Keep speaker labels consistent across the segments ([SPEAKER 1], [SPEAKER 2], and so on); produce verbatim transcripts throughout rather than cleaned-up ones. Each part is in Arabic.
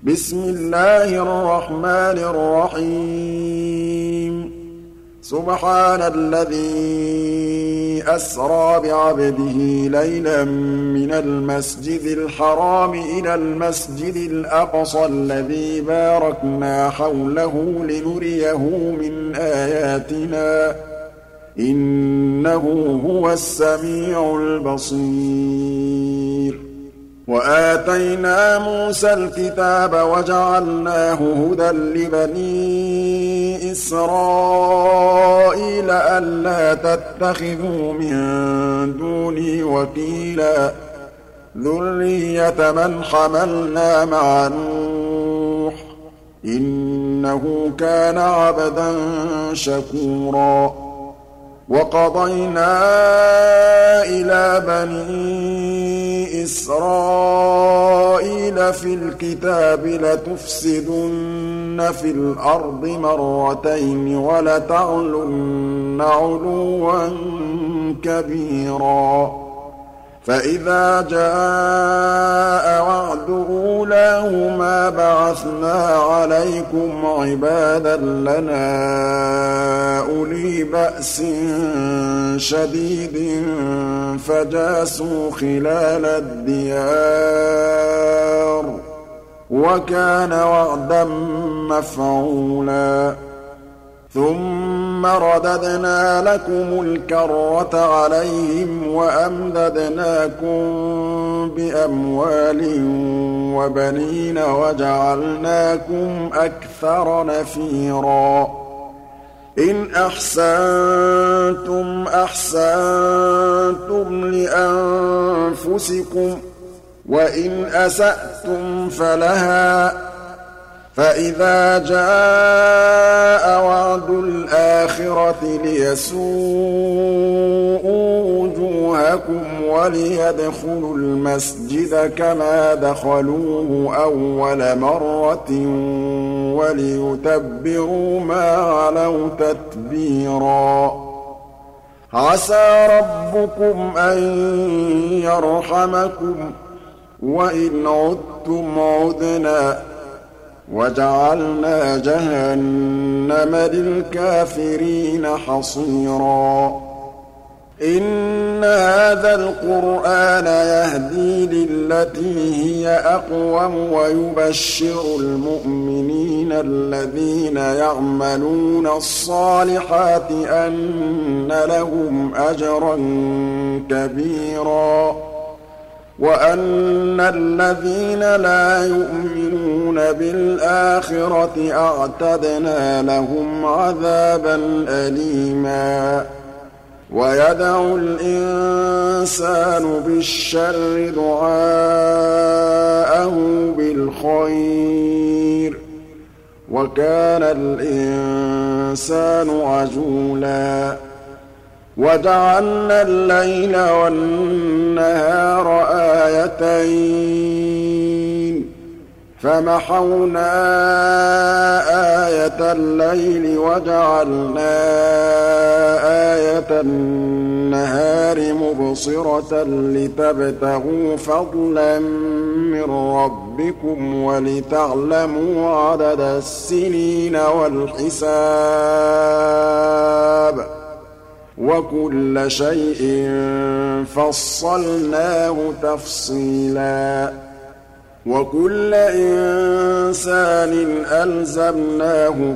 [SPEAKER 1] بسم الله الرحمن الرحيم سبحان الذي أسرى بعبده ليلا من المسجد الحرام إلى المسجد الأقصى الذي باركنا حوله لنريه من آياتنا إنه هو السميع البصير وآتينا موسى الكتاب وجعلناه هدى لبني إسرائيل ألا تتخذوا من دوني وكيلا ذرية من حملنا مع نوح إنه كان عبدا شكورا وقضينا إلى بني إسرائيل في الكتاب لتفسدن في الأرض مرتين ولتعلن علوا كبيرا فإذا جاء وعد أولاهما بعثنا عليكم عبادا لنا أولي بأس شديد فجاسوا خلال الديار وكان وعدا مفعولا ثم رددنا لكم الكرة عليهم وأمددناكم بأموال وبنين وجعلناكم أكثر نفيرا إن أحسنتم أحسنتم لأنفسكم وإن أسأتم فلها فإذا جاء وعد الآخرة ليسوءوا وجوهكم وليدخلوا المسجد كما دخلوه أول مرة وليتبروا ما علوا تتبيرا عسى ربكم أن يرحمكم وإن عدتم عدنا وجعلنا جهنم للكافرين حصيرا إن هذا القرآن يهدي للتي هي أقوم ويبشر المؤمنين الذين يعملون الصالحات أن لهم أجرا كبيرا وأن الذين لا يؤمنون بالآخرة أعتدنا لهم عذابا أليما ويدعو الإنسان بالشر دعاءه بالخير وكان الإنسان عجولا وجعلنا الليل والنهار آيتين فمحونا آية الليل وجعلنا آية النهار مبصرة لتبتغوا فضلا من ربكم ولتعلموا عدد السنين والحساب وكل شيء فصلناه تفصيلا وكل إنسان ألزمناه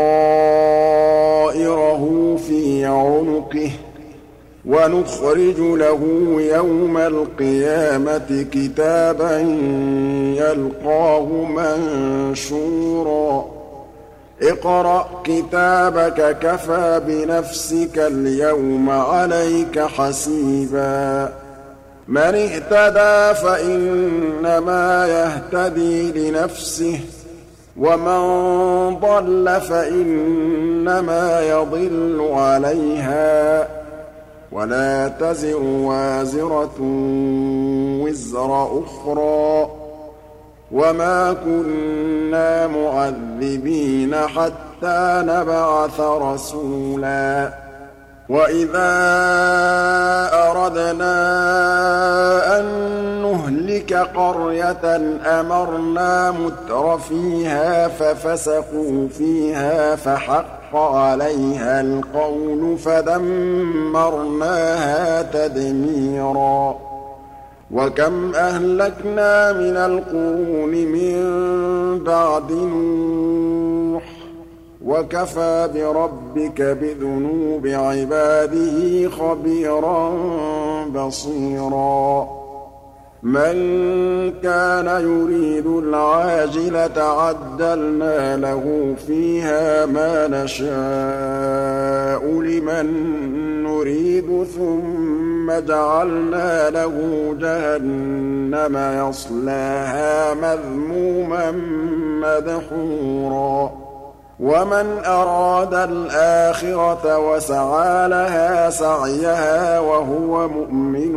[SPEAKER 1] طائره في عنقه ونخرج له يوم القيامة كتابا يلقاه منشورا اقرأ كتابك كفى بنفسك اليوم عليك حسيبا من اهتدى فإنما يهتدي لنفسه ومن ضل فإنما يضل عليها ولا تزر وازرة وزر أخرى وما كنا معذبين حتى نبعث رسولا وَإِذَا أَرَدْنَا أَن نُّهْلِكَ قَرْيَةً أَمَرْنَا مُتْرَفِيهَا فَفَسَقُوا فِيهَا فَحَقَّ عَلَيْهَا الْقَوْلُ فَدَمَّرْنَاهَا تَدْمِيرًا وَكَمْ أَهْلَكْنَا مِنَ الْقُرُونِ مِن بَعْدِ نُوحٍ ۗ وَكَفَىٰ بِرَبِّكَ بِذُنُوبِ عِبَادِهِ خَبِيرًا بَصِيرًا مَّن كَانَ يُرِيدُ الْعَاجِلَةَ عَجَّلْنَا لَهُ فِيهَا مَا نَشَاءُ لِمَن نُّرِيدُ ثُمَّ جَعَلْنَا لَهُ جَهَنَّمَ يَصْلَاهَا مَذْمُومًا مَّدْحُورًا وَمَنْ أَرَادَ الْآخِرَةَ وَسَعَىٰ لَهَا سَعْيَهَا وَهُوَ مُؤْمِنٌ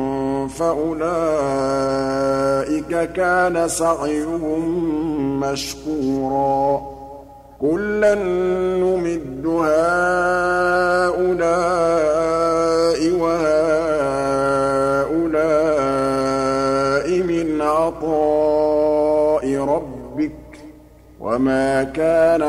[SPEAKER 1] فَأُولَٰئِكَ كَانَ سَعْيُهُم مَّشْكُورًا كُلًّا نُّمِدُّ هَٰؤُلَاءِ وَهَٰؤُلَاءِ مِنْ عَطَاءِ رَبِّكَ وَمَا كَانَ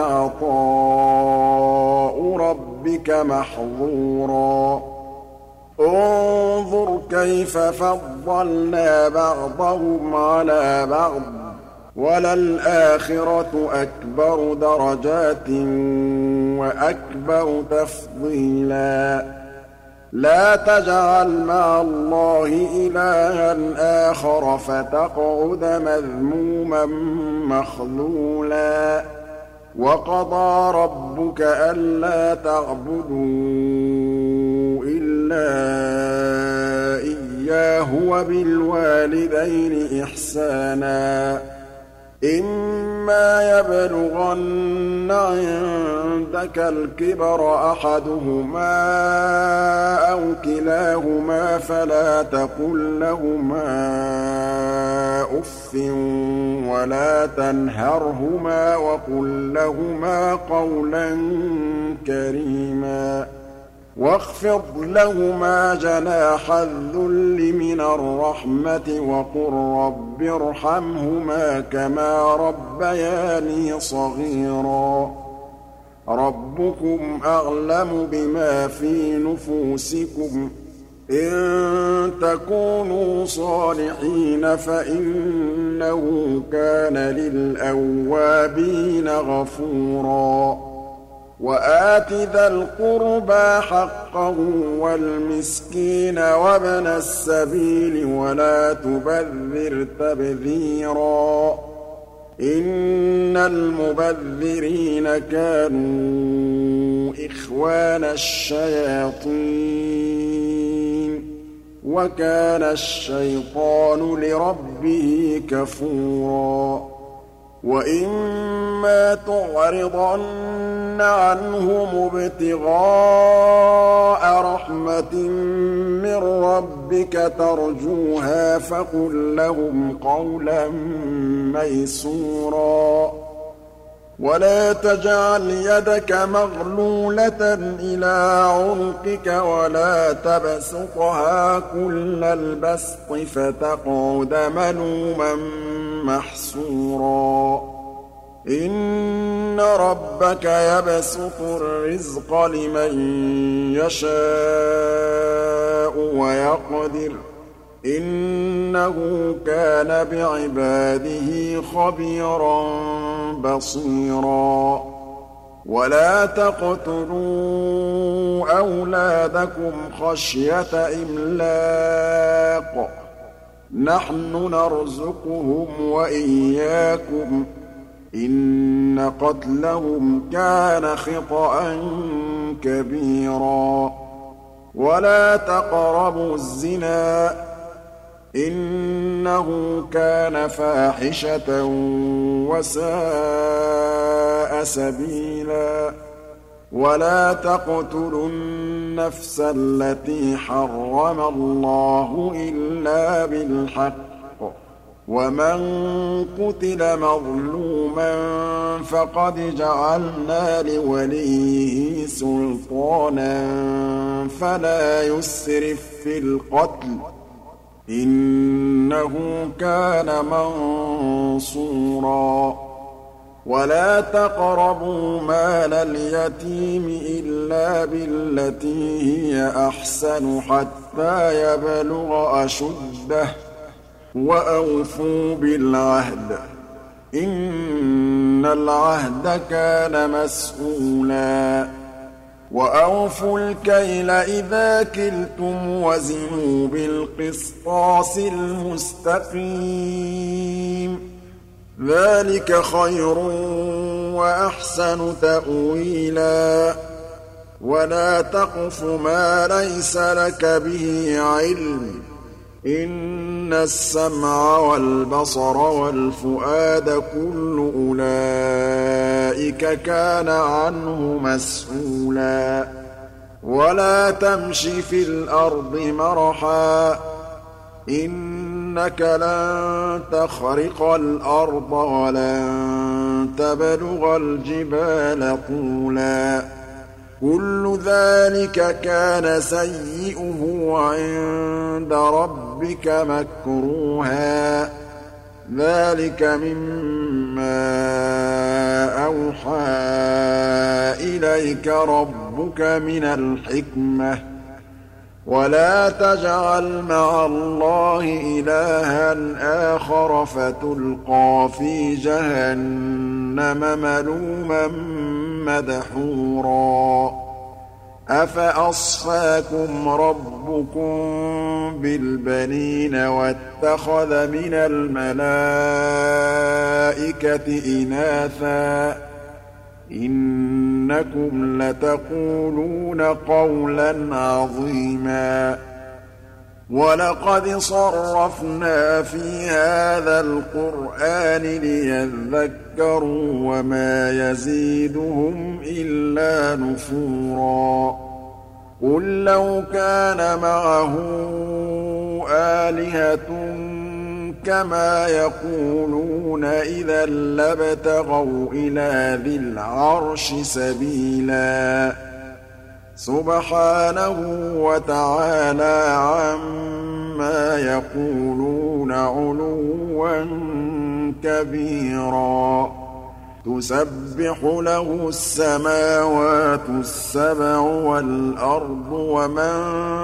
[SPEAKER 1] عَطَاءُ رَبِّكَ مَحْظُورًا انظُرْ كَيْفَ فَضَّلْنَا بَعْضَهُمْ عَلَىٰ بَعْضٍ ۚ وَلَلْآخِرَةُ أَكْبَرُ دَرَجَاتٍ وَأَكْبَرُ تَفْضِيلًا لَا تَجْعَلْ مَعَ اللَّهِ إِلَٰهًا آخَرَ فَتَقْعُدَ مَذْمُومًا مَّخْذُولًا وَقَضَىٰ رَبُّكَ أَلَّا تَعْبُدُوا إِلَّا إِيَّاهُ وَبِالْوَالِدَيْنِ إِحْسَانًا إِمَّا يَبْلُغَنَّ عِندَكَ الْكِبَرَ أَحَدُهُمَا أَوْ كِلَاهُمَا فَلَا تَقُل لَّهُمَا أُفٍّ وَلَا تَنْهَرْهُمَا وَقُل لَّهُمَا قَوْلًا كَرِيمًا وَاخْفِضْ لَهُمَا جَنَاحَ الذُّلِّ مِنَ الرَّحْمَةِ وَقُل رَّبِّ ارْحَمْهُمَا كَمَا رَبَّيَانِي صَغِيرًا رَّبُّكُمْ أَعْلَمُ بِمَا فِي نُفُوسِكُمْ ۚ إِن تَكُونُوا صَالِحِينَ فَإِنَّهُ كَانَ لِلْأَوَّابِينَ غَفُورًا وَآتِ ذَا الْقُرْبَىٰ حَقَّهُ وَالْمِسْكِينَ وَابْنَ السَّبِيلِ وَلَا تُبَذِّرْ تَبْذِيرًا إِنَّ الْمُبَذِّرِينَ كَانُوا إِخْوَانَ الشَّيَاطِينِ وَكَانَ الشَّيْطَانُ لِرَبِّهِ كَفُورًا وَإِمَّا تُعْرِضَنَّ عَنْهُمُ ابْتِغَاءَ رَحْمَةٍ مِّن رَّبِّكَ تَرْجُوهَا فَقُل لَّهُمْ قَوْلًا مَّيْسُورًا وَلَا تَجْعَلْ يَدَكَ مَغْلُولَةً إِلَىٰ عُنُقِكَ وَلَا تَبْسُطْهَا كُلَّ الْبَسْطِ فَتَقْعُدَ مَلُومًا مَّحْسُورًا إِنَّ رَبَّكَ يَبْسُطُ الرِّزْقَ لِمَن يَشَاءُ وَيَقْدِرُ إِنَّهُ كَانَ بِعِبَادِهِ خَبِيرًا بَصِيرًا وَلَا تَقْتُلُوا أَوْلَادَكُمْ خَشْيَةَ إِمْلَاقٍ ۖ نَّحْنُ نَرْزُقُهُمْ وَإِيَّاكُمْ ۚ إِنَّ قَتْلَهُمْ كَانَ خِطْئًا كَبِيرًا وَلَا تَقْرَبُوا الزِّنَا ۖ إِنَّهُ كَانَ فَاحِشَةً وَسَاءَ سَبِيلًا وَلَا تَقْتُلُوا النَّفْسَ الَّتِي حَرَّمَ اللَّهُ إِلَّا بِالْحَقِّ ۚ وَمَن قُتِلَ مَظْلُومًا فَقَدْ جَعَلْنَا لِوَلِيِّهِ سُلْطَانًا فَلَا يُسْرِف فِّي الْقَتْلِ ۖ إِنَّهُ كَانَ مَنصُورًا وَلَا تَقْرَبُوا مَالَ الْيَتِيمِ إِلَّا بِالَّتِي هِيَ أَحْسَنُ حَتَّىٰ يَبْلُغَ أَشُدَّهُ ۖ وَأَوْفُوا بِالْعَهْدِ ۖ إِنَّ الْعَهْدَ كَانَ مَسْئُولًا وَأَوْفُوا الْكَيْلَ إِذَا كِلْتُمْ وَزِنُوا بِالْقِسْطَاسِ الْمُسْتَقِيمِ ۚ ذَٰلِكَ خَيْرٌ وَأَحْسَنُ تَأْوِيلًا وَلَا تَقْفُ مَا لَيْسَ لَكَ بِهِ عِلْمٌ ۚ إِنَّ السَّمْعَ وَالْبَصَرَ وَالْفُؤَادَ كُلُّ أُولَٰئِكَ كَانَ عَنْهُ مَسْئُولًا وَلَا تَمْشِ فِي الْأَرْضِ مَرَحًا ۖ إِنَّكَ لَن تَخْرِقَ الْأَرْضَ وَلَن تَبْلُغَ الْجِبَالَ طُولًا كُلُّ ذَٰلِكَ كَانَ سَيِّئُهُ عِندَ رَبِّكَ مَكْرُوهًا ۗ ذَٰلِكَ مِمَّا أَوْحَىٰ إِلَيْكَ رَبُّكَ مِنَ الْحِكْمَةِ ۗ وَلَا تَجْعَلْ مَعَ اللَّهِ إِلَٰهًا آخَرَ فَتُلْقَىٰ فِي جَهَنَّمَ مَلُومًا مَّدْحُورًا أَفَأَصْفَاكُمْ رَبُّكُم بِالْبَنِينَ وَاتَّخَذَ مِنَ الْمَلَائِكَةِ إِنَاثًا ۚ إِنَّكُمْ لَتَقُولُونَ قَوْلًا عَظِيمًا وَلَقَدْ صَرَّفْنَا فِي هَٰذَا الْقُرْآنِ لِيَذَّكَّرُوا وَمَا يَزِيدُهُمْ إِلَّا نُفُورًا قُل لَّوْ كَانَ مَعَهُ آلِهَةٌ كَمَا يَقُولُونَ إِذًا لَّابْتَغَوْا إِلَىٰ ذِي الْعَرْشِ سَبِيلًا سُبْحَانَهُ وَتَعَالَىٰ عَمَّا يَقُولُونَ عُلُوًّا كَبِيرًا تُسَبِّحُ لَهُ السَّمَاوَاتُ السَّبْعُ وَالْأَرْضُ وَمَن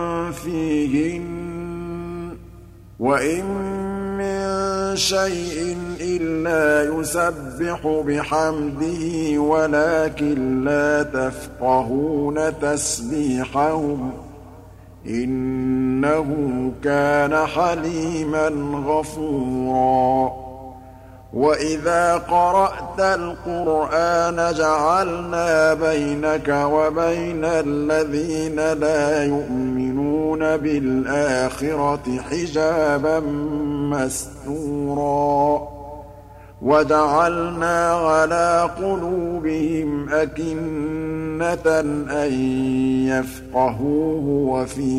[SPEAKER 1] فِيهِنَّ ۚ وَإِن مِّن شَيْءٍ إِلَّا يُسَبِّحُ بِحَمْدِهِ وَلَٰكِن لَّا تَفْقَهُونَ تَسْبِيحَهُمْ ۗ إِنَّهُ كَانَ حَلِيمًا غَفُورًا وَإِذَا قَرَأْتَ الْقُرْآنَ جَعَلْنَا بَيْنَكَ وَبَيْنَ الَّذِينَ لَا يُؤْمِنُونَ بِالْآخِرَةِ حِجَابًا مَّسْتُورًا وَجَعَلْنَا عَلَىٰ قُلُوبِهِمْ أَكِنَّةً أَن يَفْقَهُوهُ وَفِي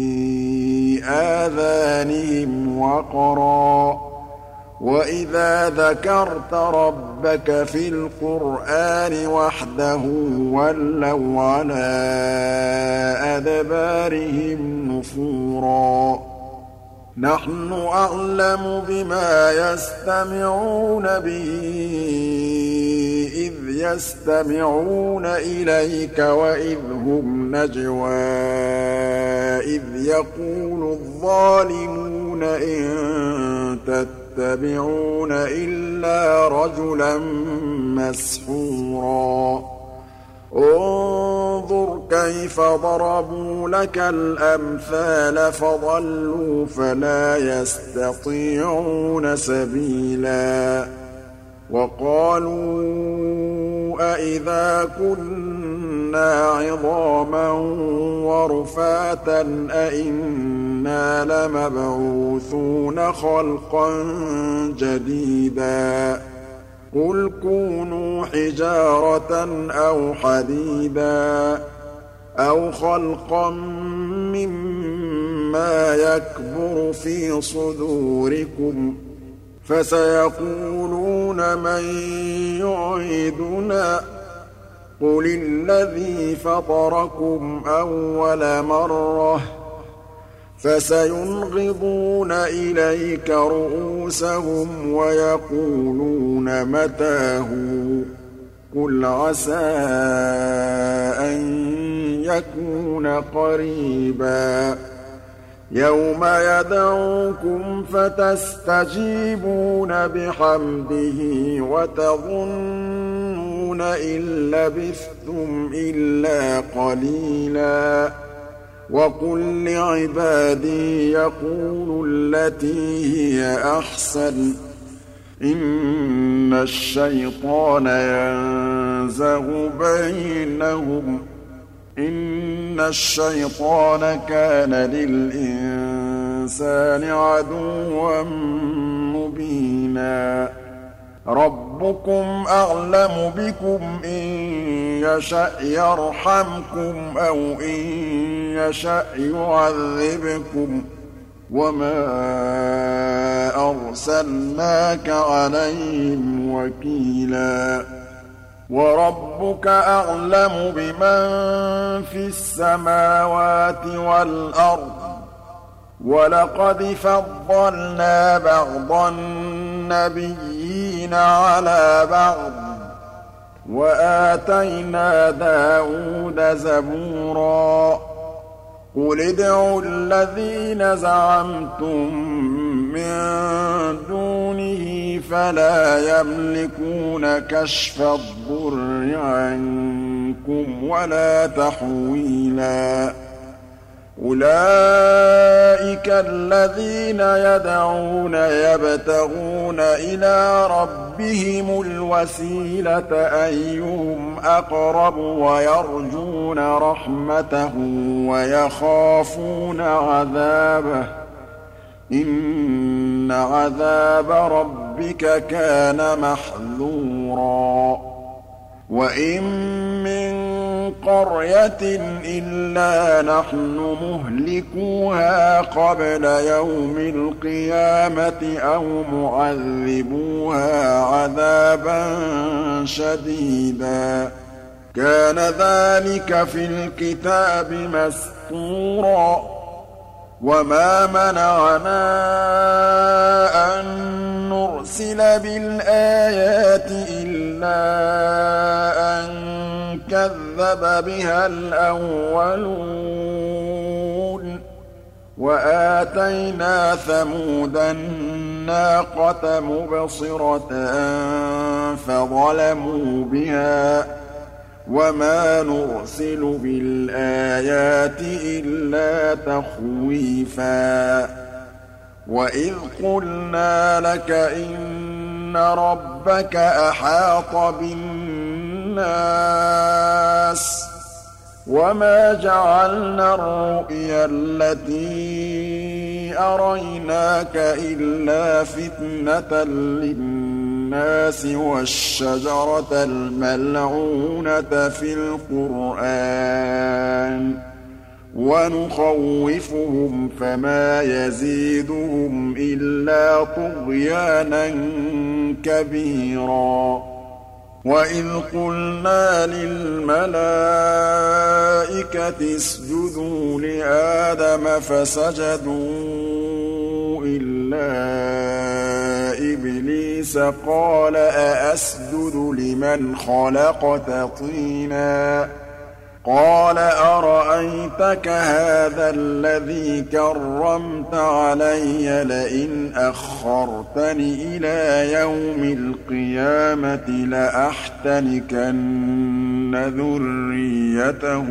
[SPEAKER 1] آذَانِهِمْ وَقْرًا ۚ وَإِذَا ذَكَرْتَ رَبَّكَ فِي الْقُرْآنِ وَحْدَهُ وَلَّوْا عَلَىٰ أَدْبَارِهِمْ نُفُورًا نَّحْنُ أَعْلَمُ بِمَا يَسْتَمِعُونَ بِهِ إِذْ يَسْتَمِعُونَ إِلَيْكَ وَإِذْ هُمْ نَجْوَىٰ إِذْ يَقُولُ الظَّالِمُونَ إِن تَتَّبِعُونَ إِلَّا رَجُلًا مَّسْحُورًا انظُرْ كَيْفَ ضَرَبُوا لَكَ الْأَمْثَالَ فَضَلُّوا فَلَا يَسْتَطِيعُونَ سَبِيلًا وَقَالُوا أَإِذَا كُنَّا عِظَامًا وَرُفَاتًا أَإِنَّا لَمَبْعُوثُونَ خَلْقًا جَدِيدًا قُلْ كُونُوا حِجَارَةً أَوْ حَدِيدًا أَوْ خَلْقًا مِّمَّا يَكْبُرُ فِي صُدُورِكُمْ فسيقولون من يعيدنا قل الذي فطركم أول مرة فسينغضون إليك رؤوسهم ويقولون متى هو قل عسى أن يكون قريبا يوم يدعوكم فتستجيبون بحمده وتظنون إن لبثتم إلا قليلا وقل لعبادي يقولوا التي هي أحسن إن الشيطان ينزغ بينهم إن الشيطان كان للإنسان عدوا مبينا ربكم أعلم بكم إن يشأ يرحمكم أو إن يشأ يعذبكم وما أرسلناك عليهم وكيلا وربك أعلم بمن في السماوات والأرض ولقد فضلنا بعض النبيين على بعض وآتينا داود زبورا قل ادعوا الذين زعمتم من دونه فلا يملكون كشف الضر عنكم ولا تحويلا أولئك الذين يدعون يبتغون إلى ربهم الوسيلة أيهم أقرب ويرجون رحمته ويخافون عذابه إن عذاب ربك كان محذورا وإن من قرية إلا نحن مهلكوها قبل يوم القيامة أو معذبوها عذابا شديدا كان ذلك في الكتاب مسطورا وما منعنا أن نرسل بالآيات إلا أن كذب بها الأولون وآتينا ثمود الناقة مبصرة فظلموا بها وما نرسل بالآيات إلا تخويفا وإذ قلنا لك إن ربك أحاط بالناس وما جعلنا الرؤيا التي أريناك إلا فتنة للناس والشجرة الملعونة في القرآن ونخوفهم فما يزيدهم إلا طغيانا كبيرا وإذ قلنا للملائكة اسجدوا لآدم فسجدوا إلا إبليس قال أأسجد لمن خلقت طينا قال أرأيتك هذا الذي كرمت علي لئن أخرتني إلى يوم القيامة لأحتنكن ذريته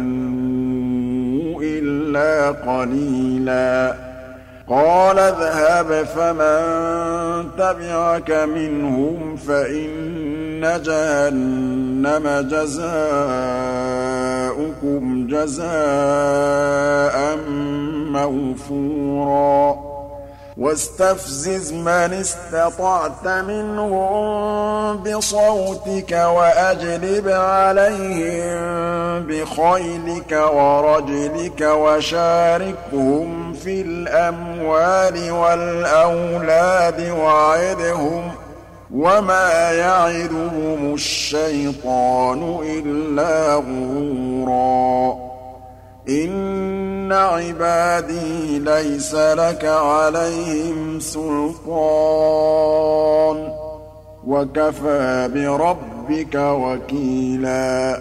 [SPEAKER 1] إلا قليلا قال اذهب فمن تبعك منهم فإن جهنم جزاؤكم جزاء موفورا واستفزز من استطعت منهم بصوتك وأجلب عليهم بخيلك ورجلك وشاركهم في الأموال والأولاد وعدهم وما يعدهم الشيطان إلا غرورا إن عبادي ليس لك عليهم سلطان وكفى بربك وكيلا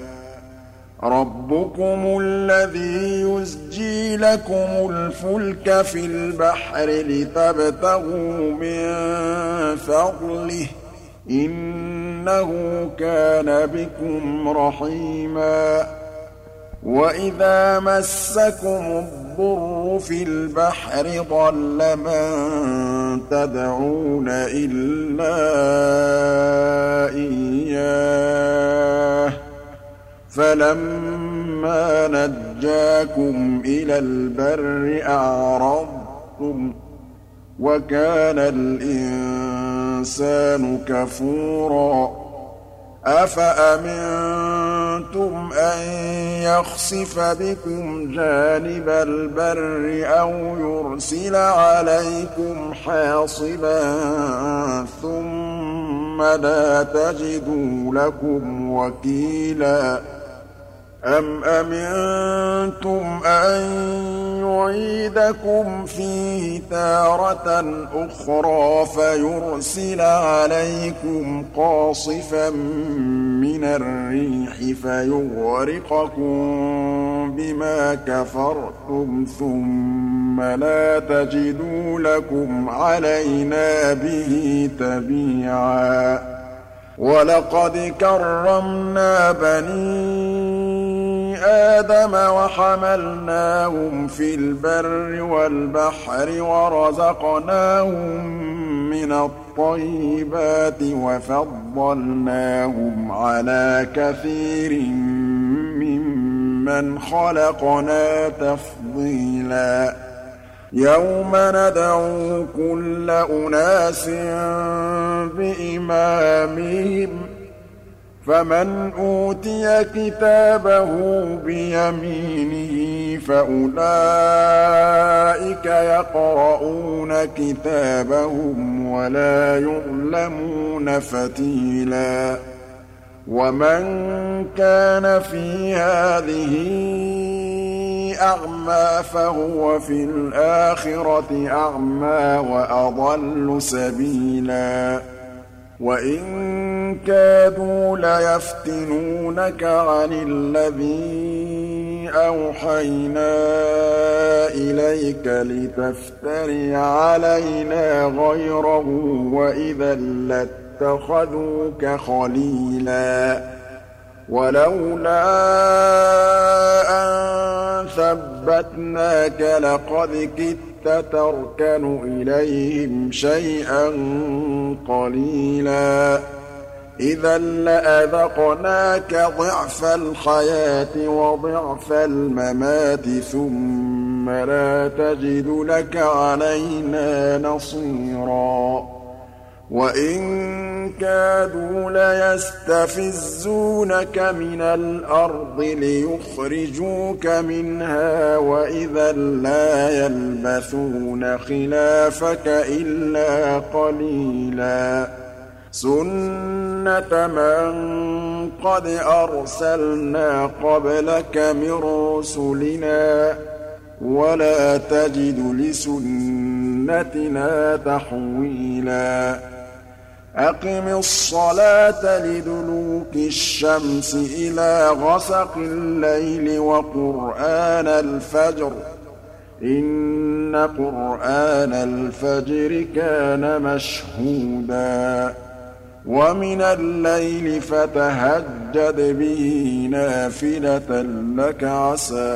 [SPEAKER 1] ربكم الذي يزجي لكم الفلك في البحر لتبتغوا من فضله إنه كان بكم رحيما وإذا مسكم الضر في البحر ضل من تدعون إلا إياه فلما نجاكم إلى البر أعرضتم وكان الإنسان كفورا أفأمنتم أن يخسف بكم جانب البر أو يرسل عليكم حاصبا ثم لا تجدوا لكم وكيلا أم أمنتم أن يعيدكم فيه تارة أخرى فيرسل عليكم قاصفا من الريح فيغرقكم بما كفرتم ثم لا تجدوا لكم علينا به تبيعا ولقد كرمنا بني آدم وحملناهم في البر والبحر ورزقناهم من الطيبات وفضلناهم على كثير ممن خلقنا تفضيلا يوم ندعو كل أناس بإمامهم فمن أوتي كتابه بيمينه فأولئك يقرؤون كتابهم ولا يظلمون فتيلا ومن كان في هذه أعمى فهو في الآخرة أعمى وأضل سبيلا وإن كادوا ليفتنونك عن الذي أوحينا إليك لتفتري علينا غيره وإذا لاتخذوك خليلا ولولا أن ثبتناك لقد كدت تركن إليهم شيئا قليلا إذا لأذقناك ضعف الحياة وضعف الممات ثم لا تجد لك علينا نصيرا وإن كادوا ليستفزونك من الأرض ليخرجوك منها وإذا لا يلبثون خلافك إلا قليلا سنة من قد أرسلنا قبلك من رسلنا ولا تجد لسنتنا تحويلا أقم الصلاة لدلوك الشمس إلى غسق الليل وقرآن الفجر إن قرآن الفجر كان مشهودا ومن الليل فتهجد به نافلة لك عسى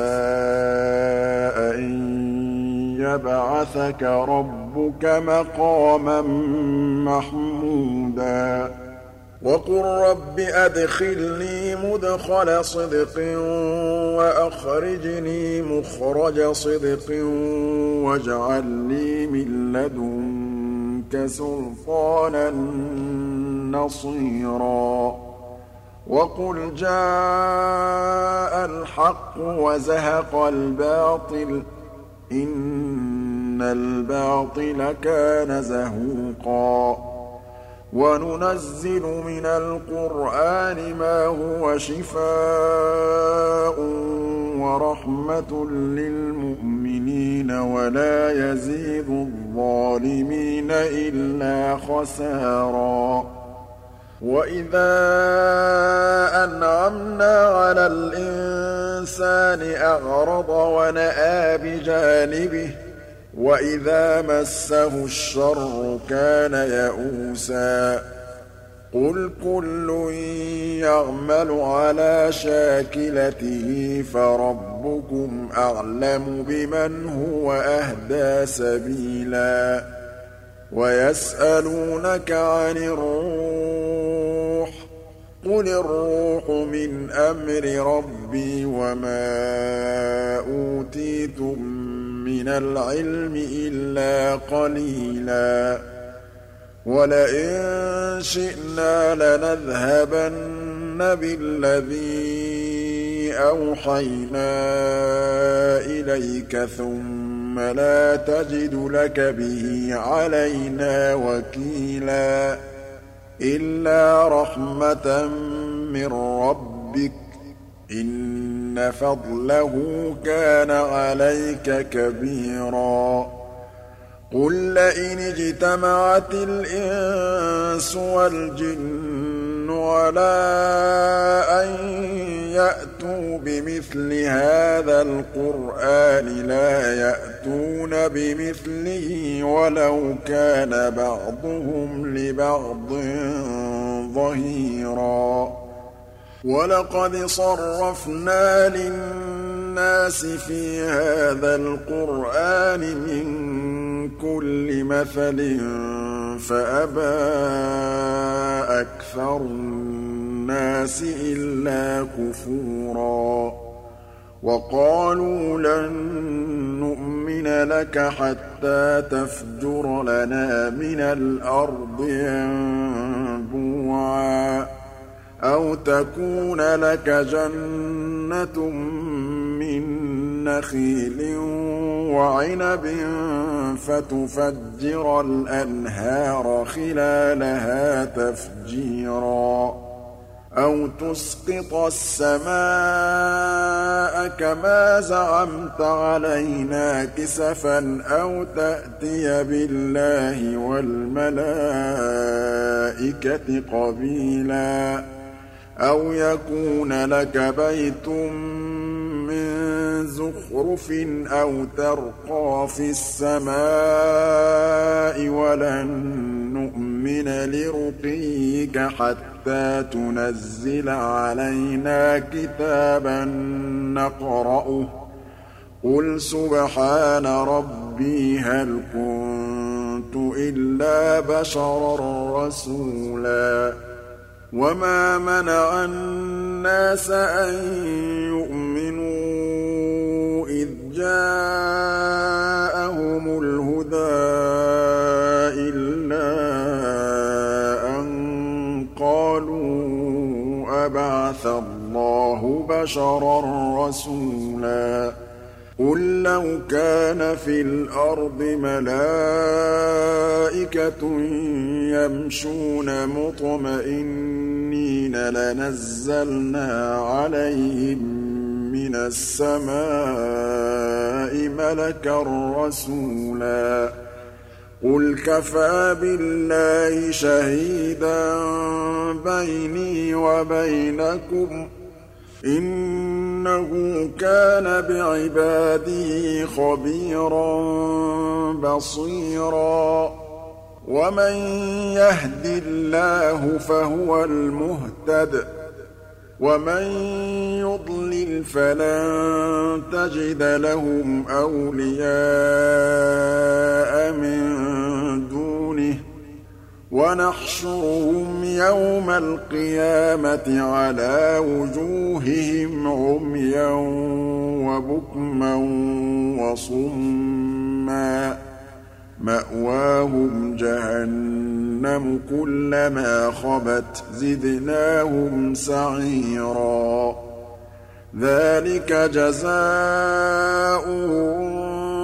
[SPEAKER 1] أن يبعثك ربك مقاما محمودا وقل رب أدخلني مدخل صدق وأخرجني مخرج صدق واجعل لي من لدنك سلطانا نصيرا وقل جاء الحق وزهق الباطل إن الباطل كان زهوقا وننزل من القرآن ما هو شفاء ورحمة للمؤمنين ولا يزيد الظالمين إلا خسارا وإذا أنعمنا على الإنسان أعرض ونأى بجانبه وإذا مسه الشر كان يئوسا قل كل يعمل على شاكلته فربكم أعلم بمن هو أهدى سبيلا ويسألونك عن الروح قل الروح من أمر ربي وما أوتيتم من العلم إلا قليلا ولئن شئنا لنذهبن بالذي أوحينا إليك ثم لا تجد لك به علينا وكيلا إلا رحمة من ربك إن فضله كان عليك كبيرا قل لئن اجتمعت الإنس والجن على أن يأتوا بمثل هذا القرآن لا يأتون بمثله ولو كان بعضهم لبعض ظهيرا ولقد صرفنا للناس في هذا القرآن من كل مثل فأبى أكثر الناس إلا كفورا وقالوا لن نؤمن لك حتى تفجر لنا من الأرض ينبوعا أو تكون لك جنة من نخيل وعنب فتفجر الأنهار خلالها تفجيرا أو تسقط السماء كما زعمت علينا كسفا أو تأتي بالله والملائكة قبيلا أو يكون لك بيت من زخرف أو ترقى في السماء ولن نؤمن لرقيك حتى تنزل علينا كتابا نقرأه قل سبحان ربي هل كنت إلا بشرا رسولا وما منع الناس أن يؤمنوا إذ جاءهم الهدى إلا أن قالوا أبعث الله بشرا رسولا قل لو كان في الأرض ملائكة يمشون مطمئنين لنزلنا عليهم من السماء ملكا رسولا قل كفى بالله شهيدا بيني وبينكم إنه كان بعباده خبيرا بصيرا ومن يهد الله فهو المهتد ومن يضلل فلن تجد لهم أولياء من دونه وَنَحْشُرُهُمْ يَوْمَ الْقِيَامَةِ عَلَىٰ وُجُوهِهِمْ عُمْيًا وَبُكْمًا وَصُمًّا مَّأْوَاهُمْ جَهَنَّمُ كُلَّمَا خَبَتْ زِدْنَاهُمْ سَعِيرًا ذَٰلِكَ جَزَاؤُهُم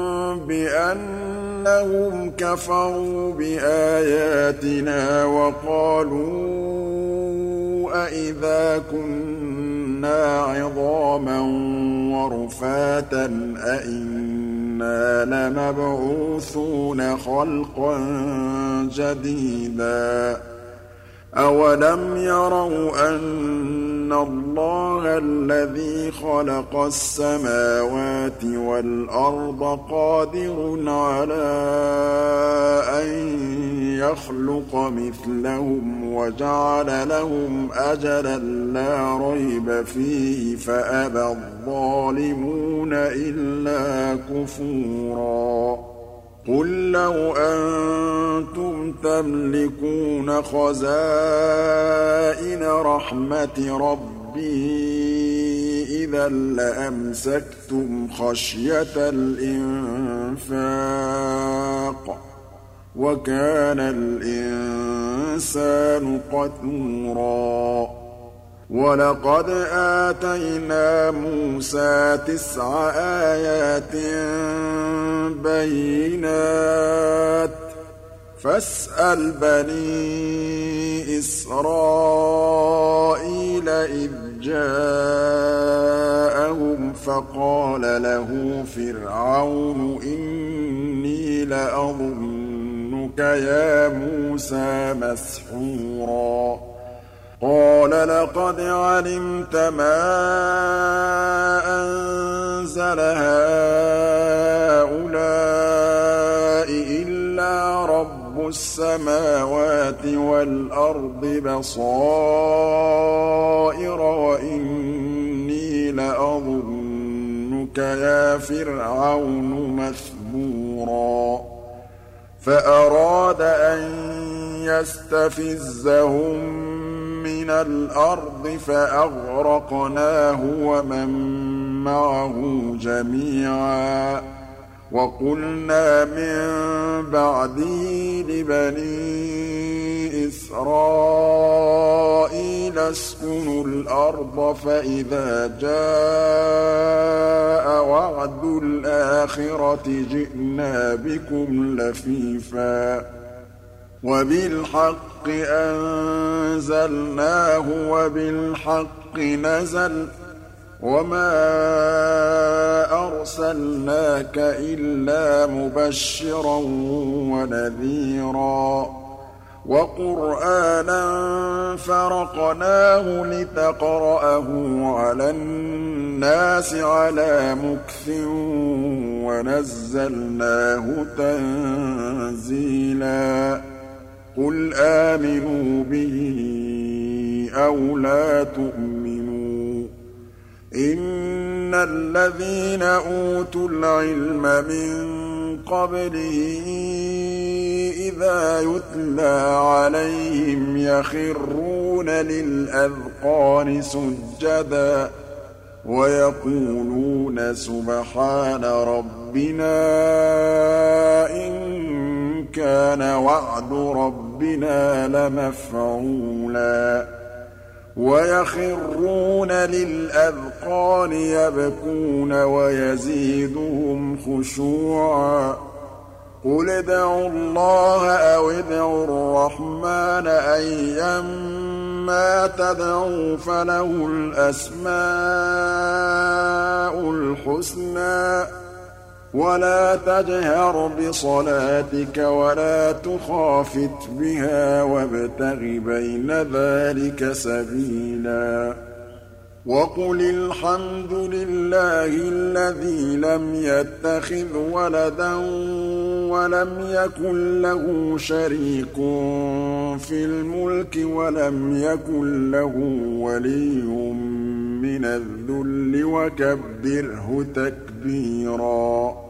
[SPEAKER 1] بِأَنَّهُمْ كَفَرُوا بِآيَاتِنَا وَقَالُوا أَإِذَا كُنَّا عِظَامًا وَرُفَاتًا أَإِنَّا لَمَبْعُوثُونَ خَلْقًا جَدِيدًا أَوَلَمْ يَرَوْا أَنَّ اللَّهَ الَّذِي خَلَقَ السَّمَاوَاتِ وَالْأَرْضَ قَادِرٌ عَلَىٰ أَن يَخْلُقَ مِثْلَهُمْ وَجَعَلَ لَهُمْ أَجَلًا لَّا رَيْبَ فِيهِ فَأَبَى الظَّالِمُونَ إِلَّا كُفُورًا قُل لَّوْ أَنتُمْ تَمْلِكُونَ خَزَائِنَ رَحْمَةِ رَبِّي إِذًا لَّأَمْسَكْتُمْ خَشْيَةَ الْإِنفَاقِ ۚ وَكَانَ الْإِنسَانُ قَتُورًا وَلَقَدْ آتَيْنَا مُوسَىٰ تِسْعَ آيَاتٍ بَيِّنَاتٍ فَاسْأَلْ بَنِي إِسْرَائِيلَ إِذْ جَاءَهُمْ فَقَالَ لَهُ فِرْعَوْنُ إِنِّي لَأَظُنُّكَ يَا مُوسَىٰ مَسْحُورًا قَالَ لَقَدْ عَلِمْتَ مَا أَنزَلَ هَٰؤُلَاءِ إِلَّا رَبُّ السَّمَاوَاتِ وَالْأَرْضِ بَصَائِرَ وَإِنِّي لَأَظُنُّكَ يَا فِرْعَوْنُ مَثْبُورًا فَأَرَادَ أَن يَسْتَفِزَّهُم مِّنَ الْأَرْضِ فَأَغْرَقْنَاهُ وَمَن مَّعَهُ جَمِيعًا وَقُلْنَا مِن بَعْدِهِ لِبَنِي إِسْرَائِيلَ اسْكُنُوا الْأَرْضَ فَإِذَا جَاءَ وَعْدُ الْآخِرَةِ جِئْنَا بِكُمْ لَفِيفًا وَبِالْحَقِّ أَنزَلْنَاهُ وَبِالْحَقِّ نَزَلَ وَمَا أَرْسَلْنَاكَ إِلَّا مُبَشِّرًا وَنَذِيرًا وَقُرْآنًا فَرَقْنَاهُ لِتَقْرَأَهُ عَلَى النَّاسِ عَلَىٰ مُكْثٍ وَنَزَّلْنَاهُ تَنزِيلًا قُلْ آمِنُوا بِهِ أَوْ لَا تُؤْمِنُوا إِنَّ الَّذِينَ أُوتُوا الْعِلْمَ مِن قَبْلِهِ إِذَا يُتْلَىٰ عَلَيْهِمْ يَخِرُّونَ لِلْأَذْقَانِ سُجَّدًا وَيَقُولُونَ سُبْحَانَ رَبِّنَا إِن كَانَ وَعْدُ رَبِّنَا لَمَفْعُولًا وَيَخِرُّونَ لِلْأَذْقَانِ يَبْكُونَ وَيَزِيدُهُمْ خُشُوعًا قُلِ ادْعُوا اللَّهَ أَوِ ادْعُوا الرَّحْمَٰنَ أَيًّا مَّا تَدْعُوا فَلَهُ الْأَسْمَاءُ الْحُسْنَىٰ وَلَا تَجْهَرْ بِصَلَاتِكَ وَلَا تُخَافِتْ بِهَا وَابْتَغِ بَيْنَ ذَٰلِكَ سَبِيلًا وَقُلِ الْحَمْدُ لِلَّهِ الَّذِي لَمْ يَتَّخِذْ وَلَدًا وَلَمْ يَكُن لَّهُ شَرِيكٌ فِي الْمُلْكِ وَلَمْ يَكُن لَّهُ وَلِيٌّ مِّنَ الذُّلِّ وَكَبِّرْهُ تَكْبِيرًا